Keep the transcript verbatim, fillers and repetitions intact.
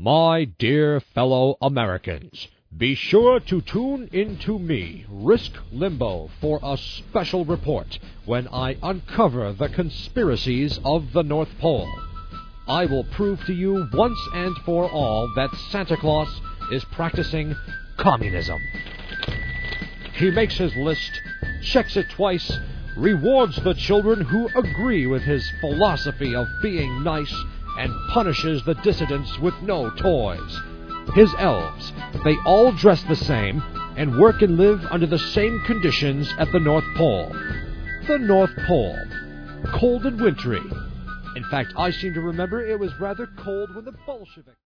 My dear fellow Americans, be sure to tune into me, Risk Limbo, for a special report when I uncover the conspiracies of the North Pole. I will prove to you once and for all that Santa Claus is practicing communism. He makes his list, checks it twice, rewards the children who agree with his philosophy of being nice, and punishes the dissidents with no toys. His elves, they all dress the same and work and live under the same conditions at the North Pole. The North Pole. Cold and wintry. In fact, I seem to remember it was rather cold when the Bolsheviks...